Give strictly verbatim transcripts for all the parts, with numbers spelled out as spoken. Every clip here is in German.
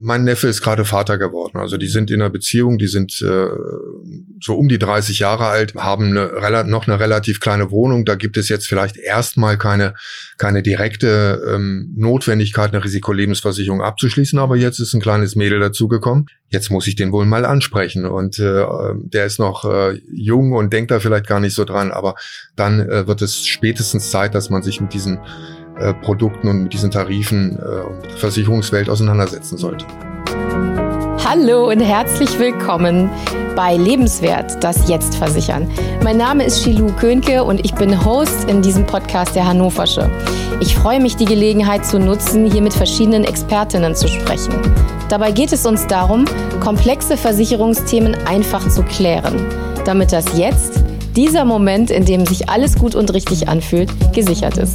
Mein Neffe ist gerade Vater geworden. Also die sind in einer Beziehung, die sind äh, so um die dreißig Jahre alt, haben eine, noch eine relativ kleine Wohnung. Da gibt es jetzt vielleicht erstmal keine keine direkte ähm, Notwendigkeit, eine Risikolebensversicherung abzuschließen. Aber jetzt ist ein kleines Mädel dazugekommen. Jetzt muss ich den wohl mal ansprechen. Und äh, der ist noch äh, jung und denkt da vielleicht gar nicht so dran. Aber dann äh, wird es spätestens Zeit, dass man sich mit diesen Äh, Produkten und mit diesen Tarifen äh, und der Versicherungswelt auseinandersetzen sollte. Hallo und herzlich willkommen bei Lebenswert, das Jetzt versichern. Mein Name ist Shilou Könke und ich bin Host in diesem Podcast der Hannoversche. Ich freue mich, die Gelegenheit zu nutzen, hier mit verschiedenen Expertinnen zu sprechen. Dabei geht es uns darum, komplexe Versicherungsthemen einfach zu klären, damit das Jetzt, dieser Moment, in dem sich alles gut und richtig anfühlt, gesichert ist.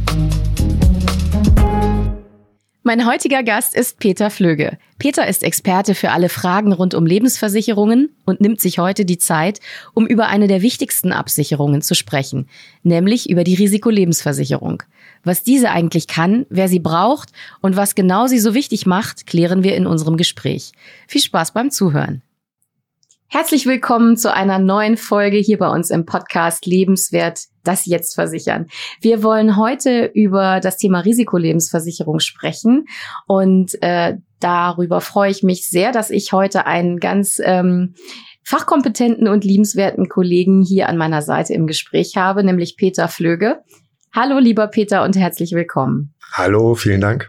Mein heutiger Gast ist Peter Flöge. Peter ist Experte für alle Fragen rund um Lebensversicherungen und nimmt sich heute die Zeit, um über eine der wichtigsten Absicherungen zu sprechen, nämlich über die Risikolebensversicherung. Was diese eigentlich kann, wer sie braucht und was genau sie so wichtig macht, klären wir in unserem Gespräch. Viel Spaß beim Zuhören. Herzlich willkommen zu einer neuen Folge hier bei uns im Podcast Lebenswert, das Jetzt versichern. Wir wollen heute über das Thema Risikolebensversicherung sprechen und äh, darüber freue ich mich sehr, dass ich heute einen ganz ähm, fachkompetenten und liebenswerten Kollegen hier an meiner Seite im Gespräch habe, nämlich Peter Flöge. Hallo lieber Peter und herzlich willkommen. Hallo, vielen Dank.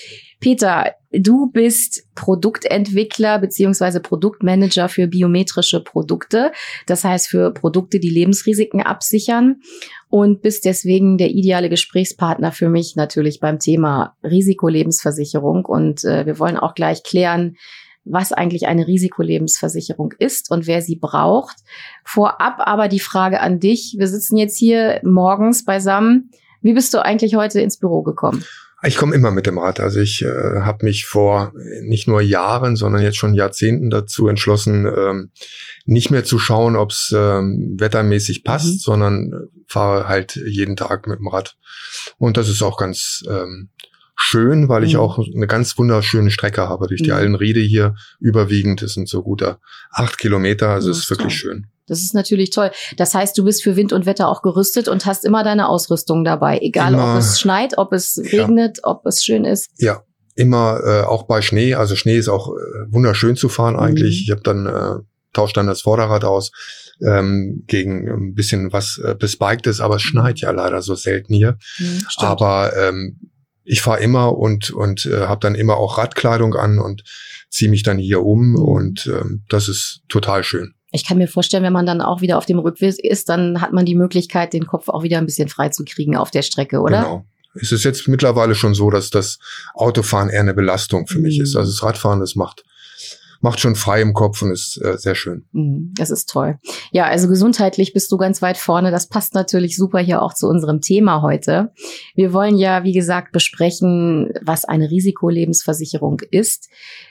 Peter, du bist Produktentwickler beziehungsweise Produktmanager für biometrische Produkte. Das heißt für Produkte, die Lebensrisiken absichern und bist deswegen der ideale Gesprächspartner für mich natürlich beim Thema Risikolebensversicherung. Und äh, wir wollen auch gleich klären, was eigentlich eine Risikolebensversicherung ist und wer sie braucht. Vorab aber die Frage an dich. Wir sitzen jetzt hier morgens beisammen. Wie bist du eigentlich heute ins Büro gekommen? Ich komme immer mit dem Rad. Also ich äh, habe mich vor nicht nur Jahren, sondern jetzt schon Jahrzehnten dazu entschlossen, ähm, nicht mehr zu schauen, ob es ähm, wettermäßig passt, mhm. sondern fahre halt jeden Tag mit dem Rad. Und das ist auch ganz ähm, schön, weil ich mhm. auch eine ganz wunderschöne Strecke habe durch die mhm. Allenriede hier überwiegend. Das sind so gute acht Kilometer, also es ist wirklich toll. Schön. Das ist natürlich toll. Das heißt, du bist für Wind und Wetter auch gerüstet und hast immer deine Ausrüstung dabei. Egal, immer, ob es schneit, ob es regnet, ja. ob es schön ist. Ja, immer äh, auch bei Schnee. Also Schnee ist auch äh, wunderschön zu fahren eigentlich. Mhm. Ich habe dann äh, tausche dann das Vorderrad aus ähm, gegen ein bisschen was äh, bespiktes, aber es schneit ja leider so selten hier. Mhm, aber ähm, ich fahre immer und und äh, habe dann immer auch Radkleidung an und ziehe mich dann hier um mhm. und ähm, das ist total schön. Ich kann mir vorstellen, wenn man dann auch wieder auf dem Rückweg ist, dann hat man die Möglichkeit, den Kopf auch wieder ein bisschen frei zu kriegen auf der Strecke, oder? Genau. Es ist jetzt mittlerweile schon so, dass das Autofahren eher eine Belastung für mhm. mich ist. Also das Radfahren, das macht macht schon frei im Kopf und ist äh, sehr schön. Das ist toll. Ja, also gesundheitlich bist du ganz weit vorne. Das passt natürlich super hier auch zu unserem Thema heute. Wir wollen ja, wie gesagt, besprechen, was eine Risikolebensversicherung ist.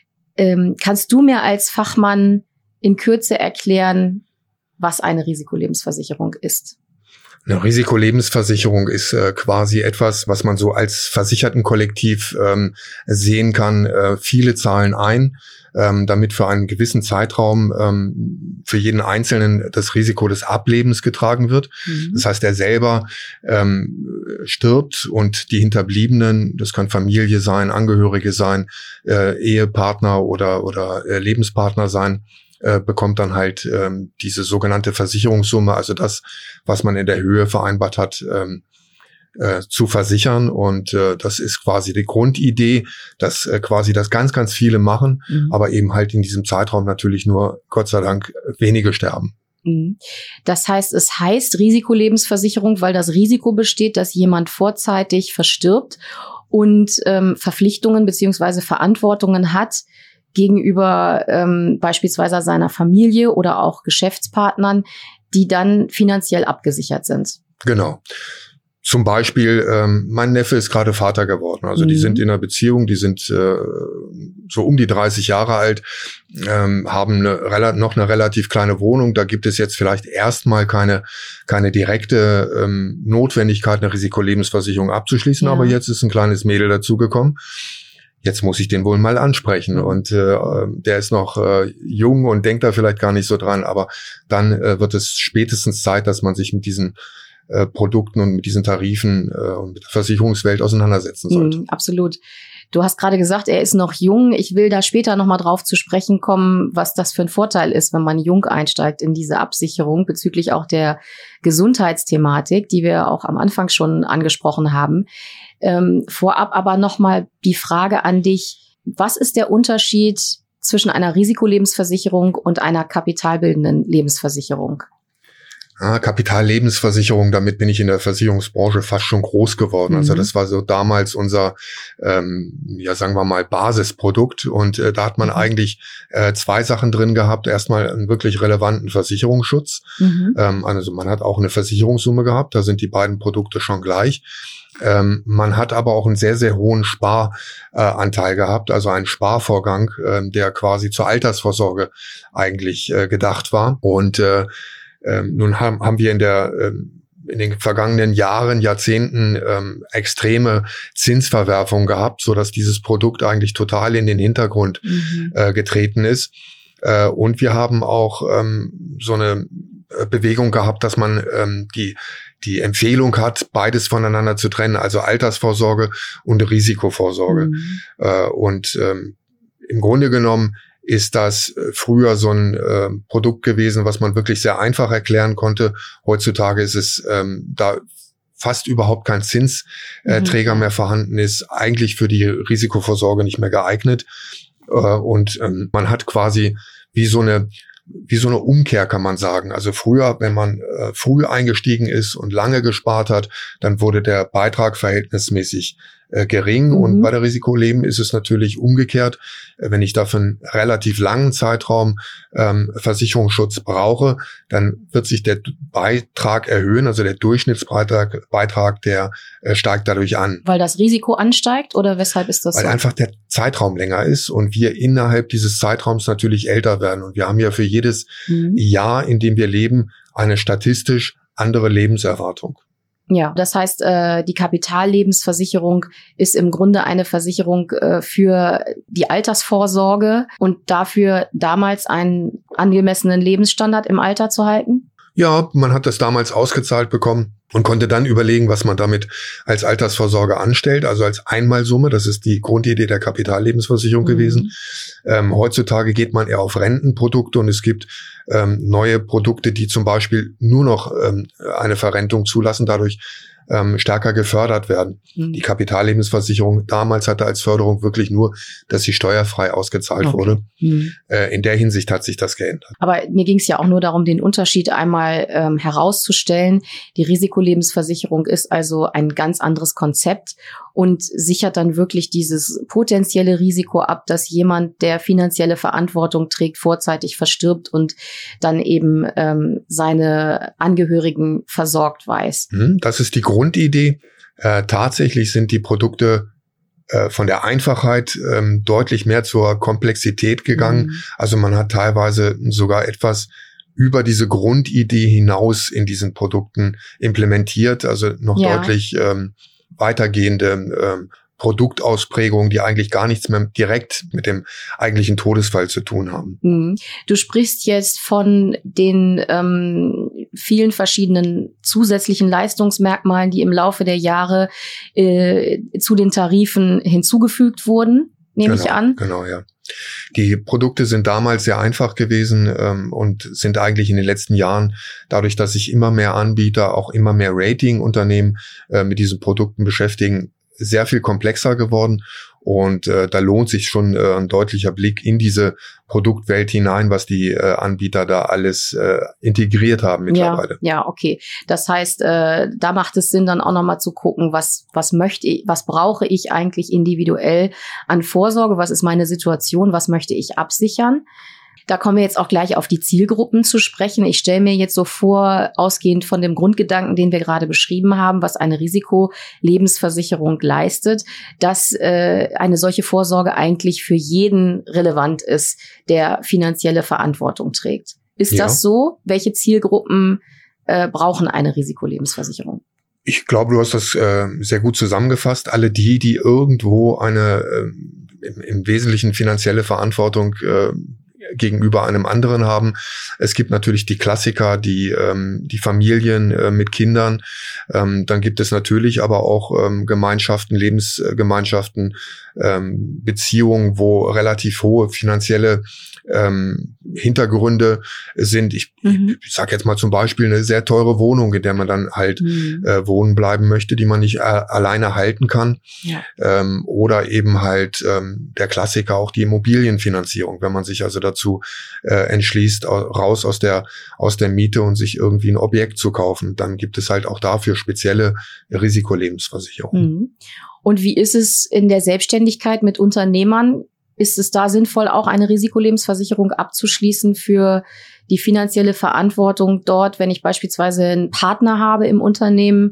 Ähm, kannst du mir als Fachmann in Kürze erklären, was eine Risikolebensversicherung ist? Eine Risikolebensversicherung ist äh, quasi etwas, was man so als Versichertenkollektiv ähm, sehen kann. Äh, viele zahlen ein, ähm, damit für einen gewissen Zeitraum ähm, für jeden Einzelnen das Risiko des Ablebens getragen wird. Mhm. Das heißt, er selber ähm, stirbt und die Hinterbliebenen, das kann Familie sein, Angehörige sein, äh, Ehepartner oder oder äh, Lebenspartner sein, Äh, bekommt dann halt ähm, diese sogenannte Versicherungssumme, also das, was man in der Höhe vereinbart hat, ähm, äh, zu versichern. Und äh, das ist quasi die Grundidee, dass äh, quasi das ganz, ganz viele machen, mhm. aber eben halt in diesem Zeitraum natürlich nur, Gott sei Dank, wenige sterben. Das heißt, es heißt Risikolebensversicherung, weil das Risiko besteht, dass jemand vorzeitig verstirbt und ähm, Verpflichtungen beziehungsweise Verantwortungen hat, gegenüber ähm, beispielsweise seiner Familie oder auch Geschäftspartnern, die dann finanziell abgesichert sind. Genau. Zum Beispiel, ähm, mein Neffe ist gerade Vater geworden. Also mhm. die sind in einer Beziehung, die sind äh, so um die dreißig Jahre alt, ähm, haben eine, noch eine relativ kleine Wohnung. Da gibt es jetzt vielleicht erstmal keine keine direkte ähm, Notwendigkeit, eine Risikolebensversicherung abzuschließen. Ja. Aber jetzt ist ein kleines Mädel dazugekommen. jetzt muss ich den wohl mal ansprechen. Und äh, der ist noch äh, jung und denkt da vielleicht gar nicht so dran, aber dann äh, wird es spätestens Zeit, dass man sich mit diesen äh, Produkten und mit diesen Tarifen äh, und mit der Versicherungswelt auseinandersetzen sollte. Mm, absolut. Du hast gerade gesagt, er ist noch jung. Ich will da später nochmal drauf zu sprechen kommen, was das für ein Vorteil ist, wenn man jung einsteigt in diese Absicherung bezüglich auch der Gesundheitsthematik, die wir auch am Anfang schon angesprochen haben. Ähm, vorab aber nochmal die Frage an dich, was ist der Unterschied zwischen einer Risikolebensversicherung und einer kapitalbildenden Lebensversicherung? Ah, Kapitallebensversicherung, damit bin ich in der Versicherungsbranche fast schon groß geworden. Mhm. Also das war so damals unser, ähm, ja sagen wir mal, Basisprodukt. Und äh, da hat man mhm. eigentlich äh, zwei Sachen drin gehabt. Erstmal einen wirklich relevanten Versicherungsschutz. Mhm. Ähm, also man hat auch eine Versicherungssumme gehabt. Da sind die beiden Produkte schon gleich. Ähm, man hat aber auch einen sehr, sehr hohen Sparanteil äh, gehabt, also einen Sparvorgang, äh, der quasi zur Altersvorsorge eigentlich äh, gedacht war. Und äh, Ähm, nun haben, haben wir in der ähm, in den vergangenen Jahren, Jahrzehnten ähm, extreme Zinsverwerfung gehabt, so dass dieses Produkt eigentlich total in den Hintergrund mhm. äh, getreten ist. Äh, und wir haben auch ähm, so eine Bewegung gehabt, dass man ähm, die die Empfehlung hat, beides voneinander zu trennen, also Altersvorsorge und Risikovorsorge. Mhm. Äh, und ähm, im Grunde genommen ist das früher so ein äh, Produkt gewesen, was man wirklich sehr einfach erklären konnte. Heutzutage ist es, ähm, da fast überhaupt kein Zinsträger mhm. mehr vorhanden ist, eigentlich für die Risikovorsorge nicht mehr geeignet. Äh, und ähm, man hat quasi wie so eine wie so eine Umkehr, kann man sagen. Also früher, wenn man äh, früh eingestiegen ist und lange gespart hat, dann wurde der Beitrag verhältnismäßig äh, gering. Mhm. Und bei der Risikoleben ist es natürlich umgekehrt. Äh, wenn ich dafür einen relativ langen Zeitraum ähm, Versicherungsschutz brauche, dann wird sich der Beitrag erhöhen, also der Durchschnittsbeitrag, Beitrag, der äh, steigt dadurch an. Weil das Risiko ansteigt oder weshalb ist das Weil so? Weil einfach der Zeitraum länger ist und wir innerhalb dieses Zeitraums natürlich älter werden. Und wir haben ja für jedes mhm. Jahr, in dem wir leben, eine statistisch andere Lebenserwartung. Ja, das heißt, äh, die Kapitallebensversicherung ist im Grunde eine Versicherung äh, für die Altersvorsorge und dafür damals einen angemessenen Lebensstandard im Alter zu halten? Ja, man hat das damals ausgezahlt bekommen und konnte dann überlegen, was man damit als Altersvorsorge anstellt, also als Einmalsumme. Das ist die Grundidee der Kapitallebensversicherung mhm. gewesen. Ähm, heutzutage geht man eher auf Rentenprodukte und es gibt ähm, neue Produkte, die zum Beispiel nur noch ähm, eine Verrentung zulassen, dadurch ähm, stärker gefördert werden. Mhm. Die Kapitallebensversicherung damals hatte als Förderung wirklich nur, dass sie steuerfrei ausgezahlt okay. wurde. Mhm. Äh, in der Hinsicht hat sich das geändert. Aber mir ging es ja auch nur darum, den Unterschied einmal ähm, herauszustellen. Die Risikolebensversicherung ist also ein ganz anderes Konzept und sichert dann wirklich dieses potenzielle Risiko ab, dass jemand, der finanzielle Verantwortung trägt, vorzeitig verstirbt und dann eben ähm, seine Angehörigen versorgt weiß. Das ist die Grundidee. Äh, tatsächlich sind die Produkte äh, von der Einfachheit ähm, deutlich mehr zur Komplexität gegangen. Mhm. Also man hat teilweise sogar etwas über diese Grundidee hinaus in diesen Produkten implementiert, also noch ja. deutlich ähm, weitergehende ähm, Produktausprägungen, die eigentlich gar nichts mehr direkt mit dem eigentlichen Todesfall zu tun haben. Du sprichst jetzt von den ähm, vielen verschiedenen zusätzlichen Leistungsmerkmalen, die im Laufe der Jahre äh, zu den Tarifen hinzugefügt wurden, nehme genau, ich an. Genau, ja. Die Produkte sind damals sehr einfach gewesen ähm, und sind eigentlich in den letzten Jahren, dadurch, dass sich immer mehr Anbieter, auch immer mehr Ratingunternehmen äh, mit diesen Produkten beschäftigen, sehr viel komplexer geworden. Und äh, da lohnt sich schon äh, ein deutlicher Blick in diese Produktwelt hinein, was die äh, Anbieter da alles äh, integriert haben mittlerweile. Ja, ja, okay. Das heißt, äh, da macht es Sinn, dann auch nochmal zu gucken, was was möchte ich, was brauche ich eigentlich individuell an Vorsorge, was ist meine Situation, was möchte ich absichern. Da kommen wir jetzt auch gleich auf die Zielgruppen zu sprechen. Ich stelle mir jetzt so vor, ausgehend von dem Grundgedanken, den wir gerade beschrieben haben, was eine Risikolebensversicherung leistet, dass äh, eine solche Vorsorge eigentlich für jeden relevant ist, der finanzielle Verantwortung trägt. Ist ja. das so? Welche Zielgruppen äh, brauchen eine Risikolebensversicherung? Ich glaube, du hast das äh, sehr gut zusammengefasst. Alle die, die irgendwo eine äh, im, im Wesentlichen finanzielle Verantwortung äh, gegenüber einem anderen haben. Es gibt natürlich die Klassiker, die ähm, die Familien äh, mit Kindern. Ähm, dann gibt es natürlich aber auch ähm, Gemeinschaften, Lebensgemeinschaften, ähm, Beziehungen, wo relativ hohe finanzielle ähm, Hintergründe sind. Ich, Mhm. ich sage jetzt mal zum Beispiel eine sehr teure Wohnung, in der man dann halt Mhm. äh, wohnen bleiben möchte, die man nicht äh, alleine halten kann. Ja. Ähm, oder eben halt ähm, der Klassiker auch die Immobilienfinanzierung, wenn man sich also dazu äh, entschließt, au- raus aus der aus der Miete und sich irgendwie ein Objekt zu kaufen, dann gibt es halt auch dafür spezielle Risikolebensversicherungen. Mhm. Und wie ist es in der Selbstständigkeit mit Unternehmern? Ist es da sinnvoll, auch eine Risikolebensversicherung abzuschließen für die finanzielle Verantwortung dort, wenn ich beispielsweise einen Partner habe im Unternehmen,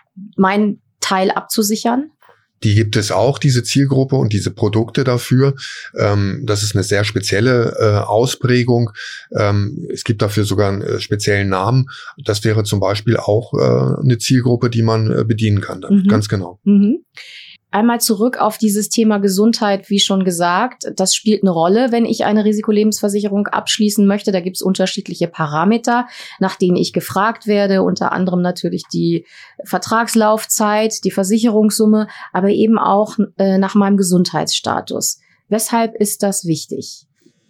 meinen Teil abzusichern? Die gibt es auch, diese Zielgruppe und diese Produkte dafür. Ähm, das ist eine sehr spezielle äh, Ausprägung. Ähm, es gibt dafür sogar einen äh, speziellen Namen. Das wäre zum Beispiel auch äh, eine Zielgruppe, die man äh, bedienen kann. Damit. Mhm. Ganz genau. Mhm. Einmal zurück auf dieses Thema Gesundheit, wie schon gesagt. Das spielt eine Rolle, wenn ich eine Risikolebensversicherung abschließen möchte. Da gibt es unterschiedliche Parameter, nach denen ich gefragt werde. Unter anderem natürlich die Vertragslaufzeit, die Versicherungssumme, aber eben auch äh, nach meinem Gesundheitsstatus. Weshalb ist das wichtig?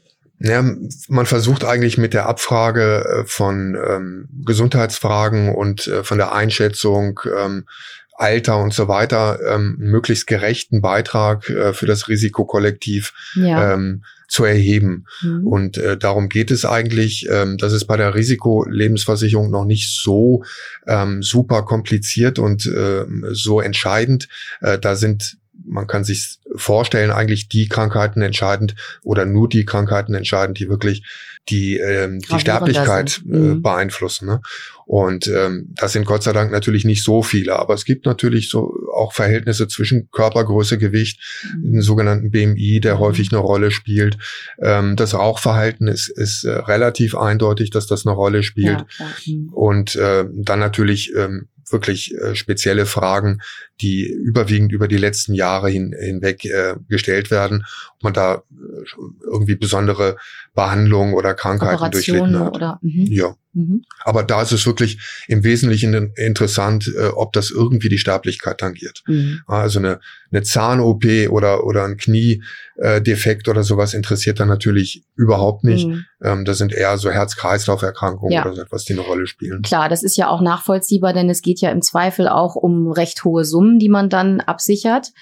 Ja, man versucht eigentlich mit der Abfrage von ähm, Gesundheitsfragen und äh, von der Einschätzung ähm, Alter und so weiter, ähm, möglichst gerechten Beitrag äh, für das Risikokollektiv Ja. ähm, zu erheben. Mhm. Und äh, darum geht es eigentlich. Ähm, das ist bei der Risikolebensversicherung noch nicht so ähm, super kompliziert und äh, so entscheidend. Äh, da sind, man kann sich vorstellen, eigentlich die Krankheiten entscheidend oder nur die Krankheiten entscheidend, die wirklich die ähm, die Gravierender Sterblichkeit sind. äh, Mhm. beeinflussen. Ne? Und ähm, das sind Gott sei Dank natürlich nicht so viele, aber es gibt natürlich so auch Verhältnisse zwischen Körpergröße, Gewicht, Mhm. den sogenannten B M I, der Mhm. häufig eine Rolle spielt. Ähm, das Rauchverhalten ist, ist äh, relativ eindeutig, dass das eine Rolle spielt. Ja, klar. Mhm. Und äh, dann natürlich ähm, wirklich äh, spezielle Fragen, die überwiegend über die letzten Jahre hin, hinweg äh, gestellt werden, ob man da äh, irgendwie besondere Behandlungen oder Krankheiten durchlitten Operationen hat. oder mhm. Ja, Mhm. aber da ist es wirklich im Wesentlichen interessant, äh, ob das irgendwie die Sterblichkeit tangiert. Mhm. Also eine, eine Zahn-O P oder oder ein Kniedefekt oder sowas interessiert dann natürlich überhaupt nicht. Mhm. Ähm, das sind eher so Herz-Kreislauf-Erkrankungen Ja. oder so etwas, die eine Rolle spielen. Klar, das ist ja auch nachvollziehbar, denn es geht ja im Zweifel auch um recht hohe Summen, die man dann absichert.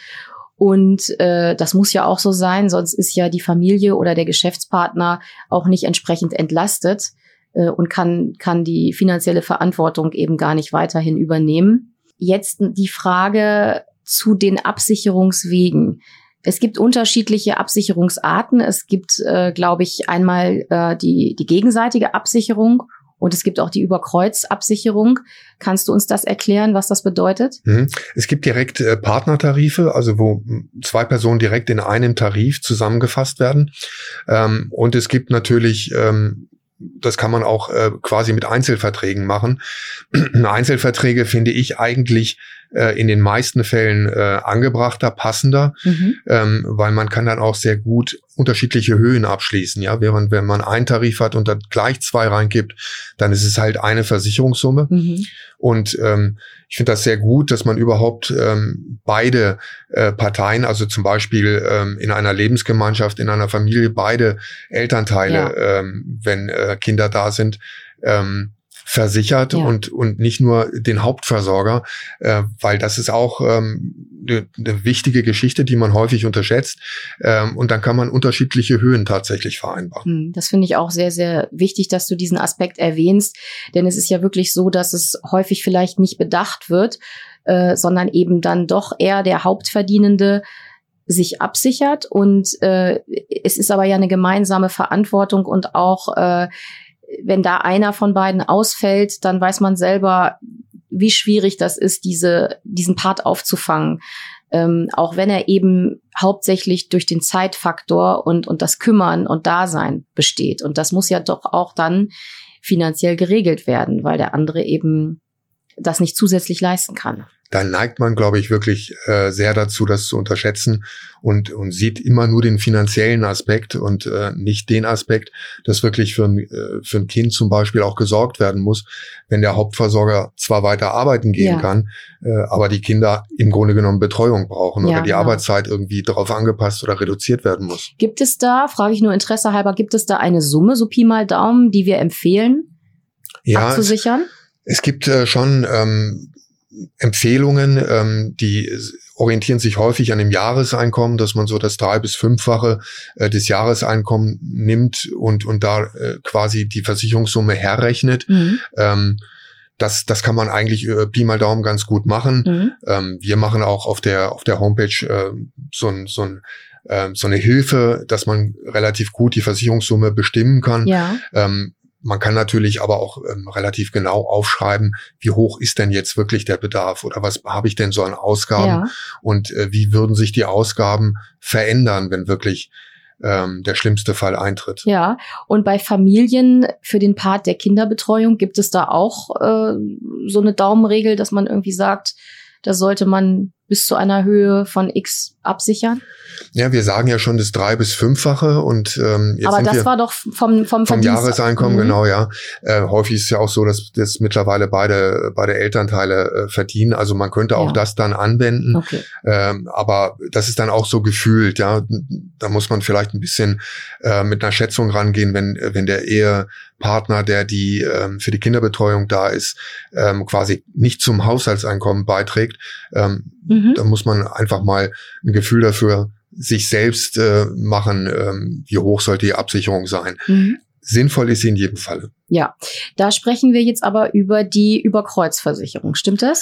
Und äh, das muss ja auch so sein, sonst ist ja die Familie oder der Geschäftspartner auch nicht entsprechend entlastet äh, und kann kann die finanzielle Verantwortung eben gar nicht weiterhin übernehmen. Jetzt die Frage zu den Absicherungswegen. Es gibt unterschiedliche Absicherungsarten. Es gibt, äh, glaube ich, einmal äh, die die gegenseitige Absicherung. Und es gibt auch die Überkreuzabsicherung. Kannst du uns das erklären, was das bedeutet? Mhm. Es gibt direkt äh, Partnertarife, also wo m, zwei Personen direkt in einem Tarif zusammengefasst werden. Ähm, und es gibt natürlich, ähm, das kann man auch äh, quasi mit Einzelverträgen machen. Einzelverträge finde ich eigentlich äh, in den meisten Fällen äh, angebrachter, passender, Mhm. ähm, weil man kann dann auch sehr gut unterschiedliche Höhen abschließen. Ja, während wenn man einen Tarif hat und dann gleich zwei reingibt, dann ist es halt eine Versicherungssumme. Mhm. Und ähm, ich finde das sehr gut, dass man überhaupt ähm, beide äh, Parteien, also zum Beispiel ähm, in einer Lebensgemeinschaft, in einer Familie, beide Elternteile, Ja. ähm, wenn äh, Kinder da sind, ähm, versichert Ja. und und nicht nur den Hauptversorger, äh, weil das ist auch ähm, eine, eine wichtige Geschichte, die man häufig unterschätzt. Ähm, und dann kann man unterschiedliche Höhen tatsächlich vereinbaren. Hm, Das finde ich auch sehr, sehr wichtig, dass du diesen Aspekt erwähnst. Denn es ist ja wirklich so, dass es häufig vielleicht nicht bedacht wird, äh, sondern eben dann doch eher der Hauptverdienende sich absichert. Und äh, es ist aber ja eine gemeinsame Verantwortung und auch äh, wenn da einer von beiden ausfällt, dann weiß man selber, wie schwierig das ist, diese, diesen Part aufzufangen. Ähm, auch wenn er eben hauptsächlich durch den Zeitfaktor und, und das Kümmern und Dasein besteht. Und das muss ja doch auch dann finanziell geregelt werden, weil der andere eben das nicht zusätzlich leisten kann. Da neigt man, glaube ich, wirklich äh, sehr dazu, das zu unterschätzen und und sieht immer nur den finanziellen Aspekt und äh, nicht den Aspekt, dass wirklich für ein, äh, für ein Kind zum Beispiel auch gesorgt werden muss, wenn der Hauptversorger zwar weiter arbeiten gehen ja. kann, äh, aber die Kinder im Grunde genommen Betreuung brauchen ja, oder die genau. Arbeitszeit irgendwie darauf angepasst oder reduziert werden muss. Gibt es da, frage ich nur Interesse halber, gibt es da eine Summe, so Pi mal Daumen, die wir empfehlen, ja, abzusichern? Es, es gibt äh, schon ähm, Empfehlungen, ähm, die orientieren sich häufig an dem Jahreseinkommen, dass man so das drei- bis fünffache äh, des Jahreseinkommens nimmt und und da äh, quasi die Versicherungssumme herrechnet. Mhm. Ähm, das das kann man eigentlich äh, Pi mal Daumen ganz gut machen. Mhm. Ähm, wir machen auch auf der auf der Homepage äh, so ein so ein äh, so eine Hilfe, dass man relativ gut die Versicherungssumme bestimmen kann. Ja. Ähm, Man kann natürlich aber auch ähm, relativ genau aufschreiben, wie hoch ist denn jetzt wirklich der Bedarf oder was habe ich denn so an Ausgaben ja. und äh, wie würden sich die Ausgaben verändern, wenn wirklich ähm, der schlimmste Fall eintritt. Ja, und bei Familien für den Part der Kinderbetreuung gibt es da auch äh, so eine Daumenregel, dass man irgendwie sagt, da sollte man bis zu einer Höhe von X absichern? Ja, wir sagen ja schon das drei- bis fünffache und ähm, jetzt aber sind das wir war doch vom vom, vom Jahreseinkommen, mhm. genau, ja. Äh, häufig ist es ja auch so, dass das mittlerweile beide beide Elternteile äh, verdienen. Also man könnte auch ja. das dann anwenden. Okay. Ähm, aber das ist dann auch so gefühlt, ja. Da muss man vielleicht ein bisschen äh, mit einer Schätzung rangehen, wenn wenn der Ehepartner, der die ähm, für die Kinderbetreuung da ist, ähm, quasi nicht zum Haushaltseinkommen beiträgt. Ähm, mhm. Da muss man einfach mal ein Gefühl dafür sich selbst äh, machen, ähm, wie hoch sollte die Absicherung sein. Mhm. Sinnvoll ist sie in jedem Fall. Ja, da sprechen wir jetzt aber über die Überkreuzversicherung. Stimmt das?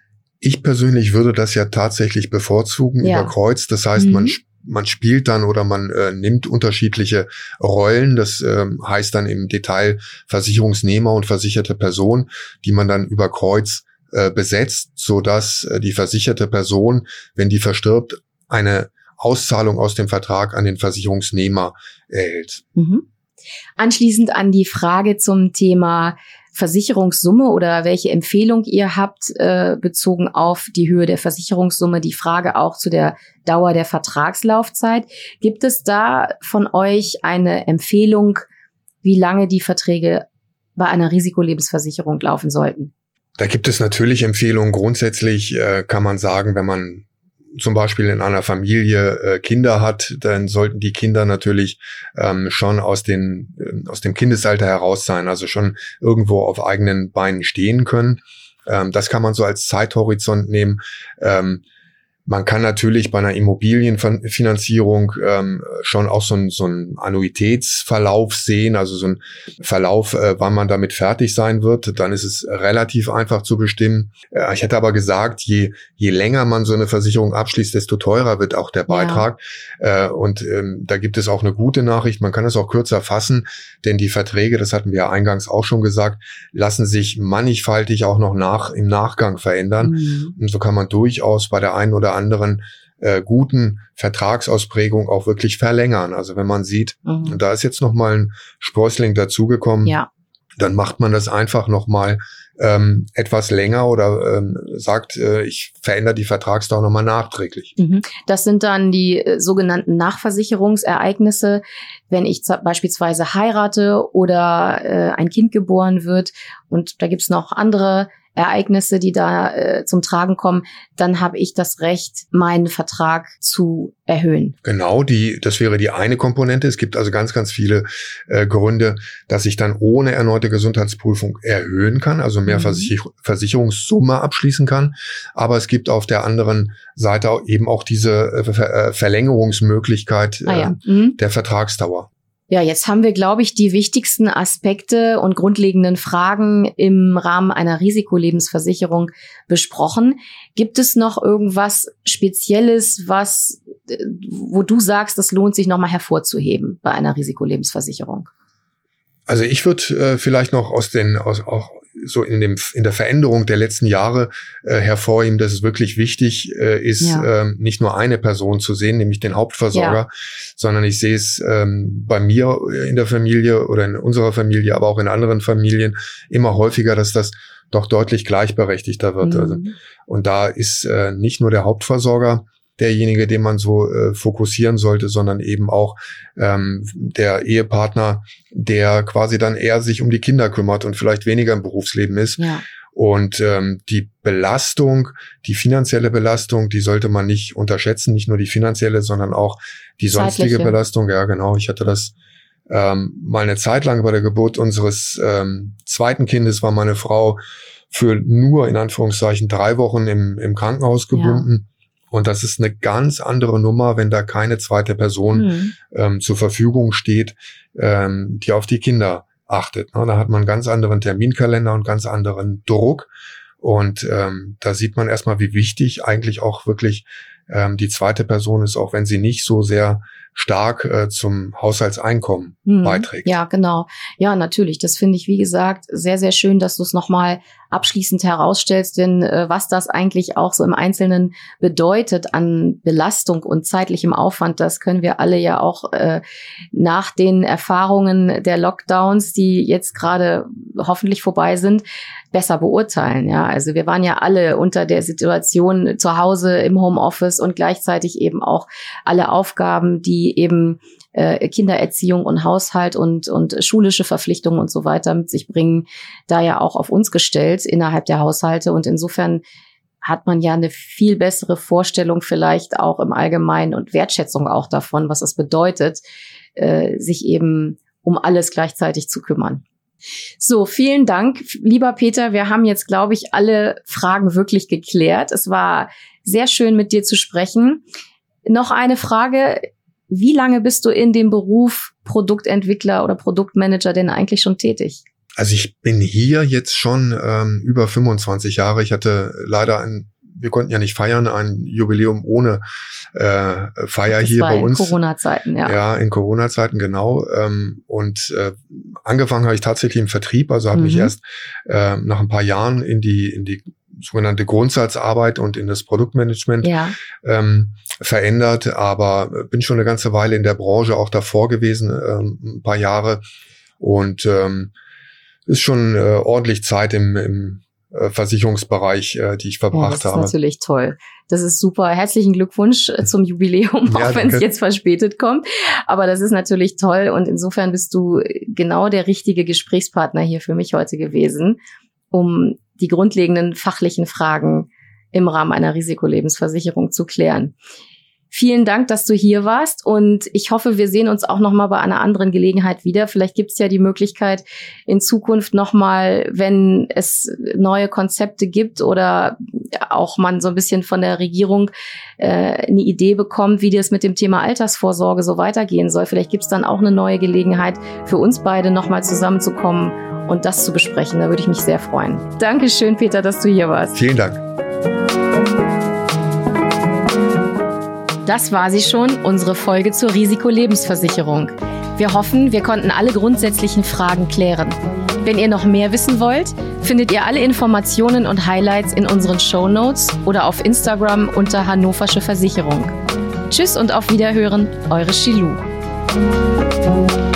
Ich persönlich würde das ja tatsächlich bevorzugen, ja. überkreuzt. Das heißt, mhm. man man spielt dann oder man äh, nimmt unterschiedliche Rollen. Das äh, heißt dann im Detail Versicherungsnehmer und versicherte Person, die man dann über Kreuz äh, besetzt, so dass äh, die versicherte Person, wenn die verstirbt, eine Auszahlung aus dem Vertrag an den Versicherungsnehmer erhält. Mhm. Anschließend an die Frage zum Thema Versicherungssumme oder welche Empfehlung ihr habt, äh, bezogen auf die Höhe der Versicherungssumme, die Frage auch zu der Dauer der Vertragslaufzeit. Gibt es da von euch eine Empfehlung, wie lange die Verträge bei einer Risikolebensversicherung laufen sollten? Da gibt es natürlich Empfehlungen. Grundsätzlich äh, kann man sagen, wenn man zum Beispiel in einer Familie äh, Kinder hat, dann sollten die Kinder natürlich ähm, schon aus den äh, aus dem Kindesalter heraus sein, also schon irgendwo auf eigenen Beinen stehen können. Ähm, das kann man so als Zeithorizont nehmen. Ähm, Man kann natürlich bei einer Immobilienfinanzierung ähm, schon auch so einen so einen Annuitätsverlauf sehen, also so einen Verlauf, äh, wann man damit fertig sein wird. Dann ist es relativ einfach zu bestimmen. Äh, ich hätte aber gesagt, je je länger man so eine Versicherung abschließt, desto teurer wird auch der Beitrag. Ja. Äh, und ähm, da gibt es auch eine gute Nachricht. Man kann es auch kürzer fassen, denn die Verträge, das hatten wir ja eingangs auch schon gesagt, lassen sich mannigfaltig auch noch nach im Nachgang verändern. Mhm. Und so kann man durchaus bei der einen oder anderen äh, guten Vertragsausprägung auch wirklich verlängern. Also wenn man sieht, mhm. da ist jetzt noch mal ein Sprössling dazugekommen, ja. dann macht man das einfach noch mal ähm, etwas länger oder ähm, sagt, äh, ich verändere die Vertragsdauer noch mal nachträglich. Mhm. Das sind dann die äh, sogenannten Nachversicherungsereignisse, wenn ich z- beispielsweise heirate oder äh, ein Kind geboren wird und da gibt's noch andere Ereignisse, die da äh, zum Tragen kommen, dann habe ich das Recht, meinen Vertrag zu erhöhen. Genau, die, das wäre die eine Komponente. Es gibt also ganz, ganz viele äh, Gründe, dass ich dann ohne erneute Gesundheitsprüfung erhöhen kann, also mehr mhm. Versicher- Versicherungssumme abschließen kann. Aber es gibt auf der anderen Seite auch eben auch diese äh, Ver- Verlängerungsmöglichkeit äh, ah, ja. mhm. der Vertragsdauer. Ja, jetzt haben wir, glaube ich, die wichtigsten Aspekte und grundlegenden Fragen im Rahmen einer Risikolebensversicherung besprochen. Gibt es noch irgendwas Spezielles, was, wo du sagst, das lohnt sich nochmal hervorzuheben bei einer Risikolebensversicherung? Also ich würde äh, vielleicht noch aus den, aus, auch so in dem in der Veränderung der letzten Jahre äh, hervorheben, dass es wirklich wichtig äh, ist, ja. ähm, nicht nur eine Person zu sehen, nämlich den Hauptversorger, ja. sondern ich sehe es ähm, bei mir in der Familie oder in unserer Familie, aber auch in anderen Familien immer häufiger, dass das doch deutlich gleichberechtigter wird. Mhm. Also, und da ist äh, nicht nur der Hauptversorger derjenige, den man so äh, fokussieren sollte, sondern eben auch ähm, der Ehepartner, der quasi dann eher sich um die Kinder kümmert und vielleicht weniger im Berufsleben ist. Ja. Und ähm, die Belastung, die finanzielle Belastung, die sollte man nicht unterschätzen, nicht nur die finanzielle, sondern auch die sonstige Zeitliche. Belastung. Ja, genau. Ich hatte das ähm, mal eine Zeit lang bei der Geburt unseres ähm, zweiten Kindes, war meine Frau für nur in Anführungszeichen drei Wochen im, im Krankenhaus gebunden. Ja. Und das ist eine ganz andere Nummer, wenn da keine zweite Person mhm. ähm, zur Verfügung steht, ähm, die auf die Kinder achtet. Ne? Da hat man einen ganz anderen Terminkalender und ganz anderen Druck. Und ähm, da sieht man erstmal, wie wichtig eigentlich auch wirklich ähm, die zweite Person ist, auch wenn sie nicht so sehr stark äh, zum Haushaltseinkommen hm, beiträgt. Ja, genau. Ja, natürlich. Das finde ich, wie gesagt, sehr, sehr schön, dass du es nochmal abschließend herausstellst, denn äh, was das eigentlich auch so im Einzelnen bedeutet an Belastung und zeitlichem Aufwand, das können wir alle ja auch äh, nach den Erfahrungen der Lockdowns, die jetzt gerade hoffentlich vorbei sind, besser beurteilen. Ja, also wir waren ja alle unter der Situation zu Hause im Homeoffice und gleichzeitig eben auch alle Aufgaben, die eben äh, Kindererziehung und Haushalt und und schulische Verpflichtungen und so weiter mit sich bringen, da ja auch auf uns gestellt innerhalb der Haushalte. Und insofern hat man ja eine viel bessere Vorstellung vielleicht auch im Allgemeinen und Wertschätzung auch davon, was es bedeutet, äh, sich eben um alles gleichzeitig zu kümmern. So, vielen Dank, lieber Peter. Wir haben jetzt, glaube ich, alle Fragen wirklich geklärt. Es war sehr schön, mit dir zu sprechen. Noch eine Frage. Wie lange bist du in dem Beruf Produktentwickler oder Produktmanager denn eigentlich schon tätig? Also ich bin hier jetzt schon ähm, über fünfundzwanzig Jahre. Ich hatte leider ein, wir konnten ja nicht feiern, ein Jubiläum ohne äh, Feier das hier war bei uns. In Corona-Zeiten, ja. Ja, in Corona-Zeiten, genau. Ähm, und äh, angefangen habe ich tatsächlich im Vertrieb, also habe mhm. mich erst äh, nach ein paar Jahren in die in die sogenannte Grundsatzarbeit und in das Produktmanagement ja. ähm, verändert, aber bin schon eine ganze Weile in der Branche auch davor gewesen, ähm, ein paar Jahre, und ähm, ist schon äh, ordentlich Zeit im, im äh, Versicherungsbereich, äh, die ich verbracht habe. Ja, das ist habe. natürlich toll. Das ist super. Herzlichen Glückwunsch zum Jubiläum, ja, auch wenn es jetzt verspätet kommt. Aber das ist natürlich toll, und insofern bist du genau der richtige Gesprächspartner hier für mich heute gewesen, um die grundlegenden fachlichen Fragen im Rahmen einer Risikolebensversicherung zu klären. Vielen Dank, dass du hier warst, und ich hoffe, wir sehen uns auch noch mal bei einer anderen Gelegenheit wieder. Vielleicht gibt es ja die Möglichkeit in Zukunft noch mal, wenn es neue Konzepte gibt oder auch man so ein bisschen von der Regierung äh, eine Idee bekommt, wie das mit dem Thema Altersvorsorge so weitergehen soll. Vielleicht gibt es dann auch eine neue Gelegenheit für uns beide noch mal zusammenzukommen und das zu besprechen. Da würde ich mich sehr freuen. Dankeschön, Peter, dass du hier warst. Vielen Dank. Das war sie schon, unsere Folge zur Risikolebensversicherung. Wir hoffen, wir konnten alle grundsätzlichen Fragen klären. Wenn ihr noch mehr wissen wollt, findet ihr alle Informationen und Highlights in unseren Shownotes oder auf Instagram unter Hannoversche Versicherung. Tschüss und auf Wiederhören, eure Shilou.